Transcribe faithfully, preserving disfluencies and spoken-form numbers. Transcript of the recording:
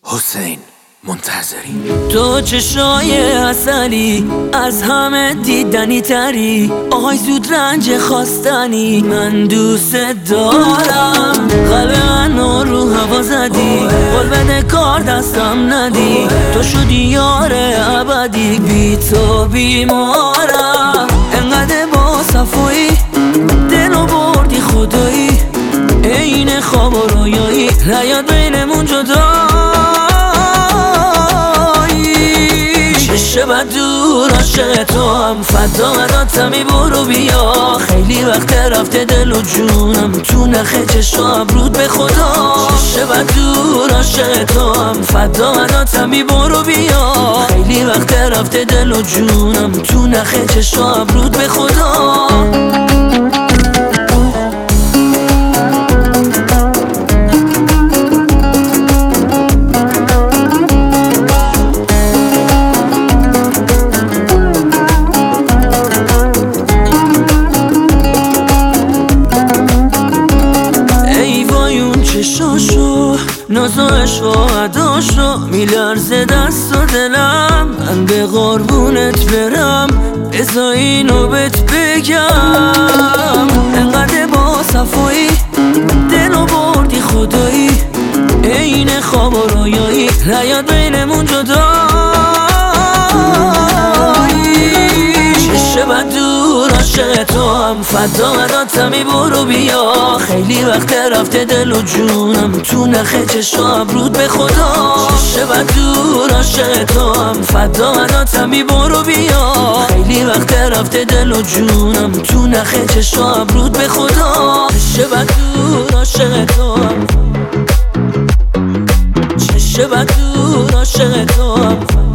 حسین منتظری. تو چشای اصلی از همه دیدنی تری، آهای زود رنج خواستنی، من دوست دارم. قلب منو رو هوا زدی، قول بده کار دستم ندی، تو شدی یار ابدی، بی تو بیمارم. انقدر با صفایی دلو بردی خدایی، عین خواب و رویایی نیاد بینمون جدا. شب دور عاشق تو هم فدا مناتمی، برو بیا خیلی وقت رفته دل و جونم تو نخه چشم رود به خدا. شب دور عاشق تو هم فدا مناتمی، برو بیا خیلی وقت رفته دل و جونم تو نخه چشم رود به خدا. چشاشو نازاش و عداشو میلرزه دست و دلم، من به قربونت برم بذار اینو بهت بگم. انقدر با صفایی دلو بردی خدایی، عین خواب و رویایی نیاد بینمون جدا. شب دور عاشق تو هم فدا مناتمی، برو بیا خیلی وقت رفته دل و جونم تو نخه چشم رود به خدا. شب دور عاشق تو هم فدا مناتمی، برو بیا خیلی وقت رفته دل و جونم تو نخه چشم رود به خدا. شب دور عاشق تو هم، شب دور عاشق تو هم